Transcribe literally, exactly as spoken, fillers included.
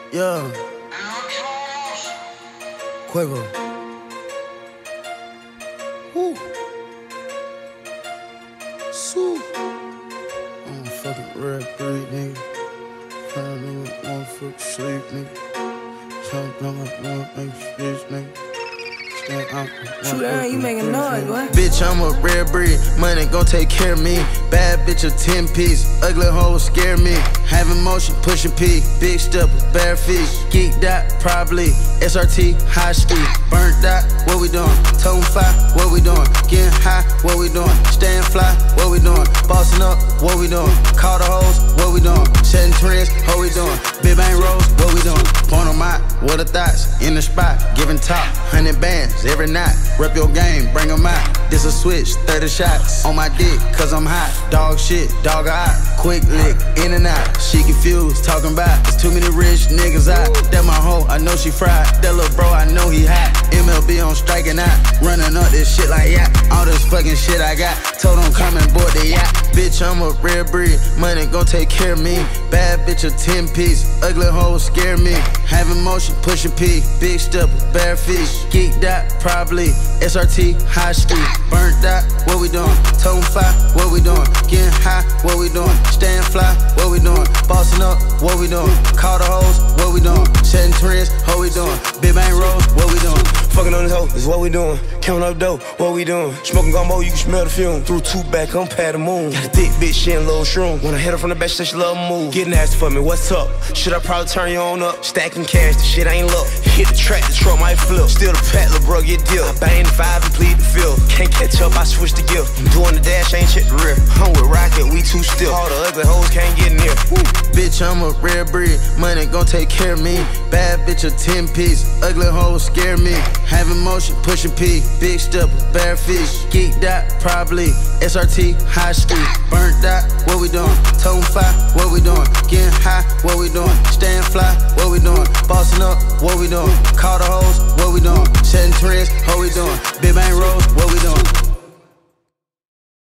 Yeah. Quavo. Woo. Sue. I'm a fucking red breed, nigga. Trying to make motherfucker sleep, nigga. Trying to make motherfucker make bitch, nigga. True down, you making noise, what? Bitch, I'm a rare breed, money gon' take care of me. Bad bitch, a ten piece, ugly hoes scare me. Having motion, pushing P, big stepper, bare feet. Geeked out, probably, S R T, high street. Burnt out, what we doing? Tone fly, what we doing? Getting high, what we doing? Staying fly, what we doing? Bossing up, what we doing? Call the hoes, what we doing? Setting trends, what we doing? Big bang rolls, what we doing? Point on my, what the thoughts? In the spot, giving top, hundred bands every night. Rep your game, bring them out. This a switch, thirty shots on my dick, cause I'm hot. Dog shit, dog eye, quick lick, in and out. She confused, talking about there's too many rich niggas out. That my hoe, I know she fried. That little bro, I know he hot. M L B on striking out, running up this shit like yacht. All this fucking shit I got, told him come and board the yacht. Bitch, I'm a rare breed, money gon' take care of me. Bad bitch, a ten piece, ugly hoes scare me. Having motion, pushing P, big stepper, bare feet. Geeked out, probably, S R T, high street. Burnt out, what we doing? Tone fly, what we doing? Getting high, what we doing? Staying fly, what we doing? Bossing up, what we doing? Call the hoes, what we doing? Setting trends, what we doing? Big bang rolls, what we doing? Fucking on this hoe, is what we doing. Counting up dough, what we doing. Smoking gumbo, you can smell the fume. Threw two back, I'm past the moon. Got a thick bitch, she in little shroom. When I hit her from the back, she said she love move. Get nasty for me, what's up? Should I probably turn you on up? Stacking cash, the shit ain't luck. Hit the track, the truck might flip. Still the pack, lil' bro, get deal. I bang the five and plead the fifth. Can't catch up, I switch the gift. I'm doing the dash, ain't check the rear. I'm with Rocket, we too still. All the ugly hoes can't get near. Woo. Bitch, I'm a rare breed, money gon' take care of me. Bad bitch, a ten piece, ugly hoes scare me. Having motion, pushing P, big stepper, bare feet. Geeked out, probably, S R T, high street. Burnt out, what we doing? Tone fly, what we doing? Getting high, what we doing? Staying fly, what we doing? Bossing up, what we doing? Call the hoes, what we doing? Setting trends, what we doing? Big bang rolls,